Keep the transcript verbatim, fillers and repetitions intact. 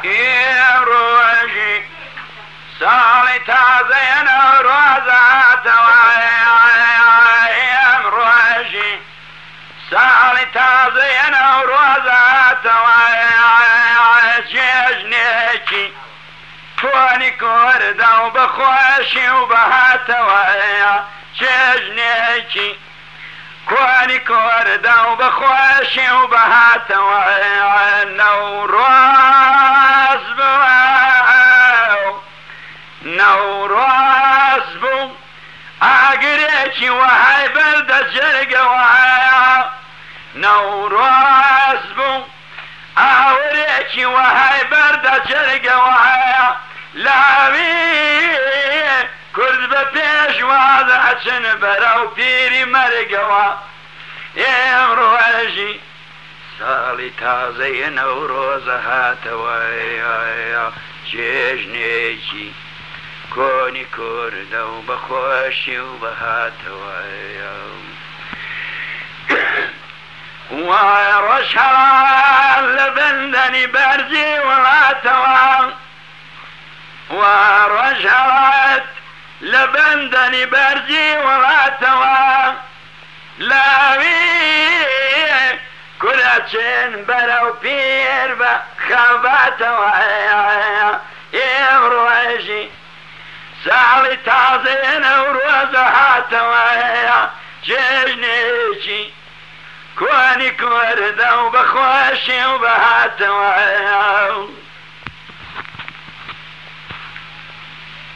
ڕۆژی ساڵی تازەیە نەورۆزاتەوە ئێم ڕۆژی ساڵی تازەیە نەورۆزاتەوە جێژنێکی کۆنی کوردە و بەخۆشی و بەهاتەوە جێژنێکی کۆنی کوردە و بەخۆشی و بەهاتەوە نەورۆز بووە نەورۆز بوو ئاگرێکی وەهای بەردە جێرگەوە نەورۆز بوو ئاورێکی وەهای بەردە جێرگەوە لاوی کورد بە پێشواز ئەچن بەرەو پیری مەرگەوە ئێمڕۆژی ساڵی تازەی نەورۆزە هاتەوە جێژنێکی کۆنی کوردە و بەخۆشی و بەهاتەوە وای ڕۆژ هەڵال لە بەندەنی بەرزی وڵاتەوە وای ڕۆژ هەڵات لە بەندەنی بەرزی وڵاتەوە لاوی کورەچێن بەرەو پیر بە خەباتەوە ئێمڕۆژی ساڵی تازەیە نەورۆزە هاتەوە جێژنێکی کۆنی کوردە و بەخۆشی و بەهاتەوە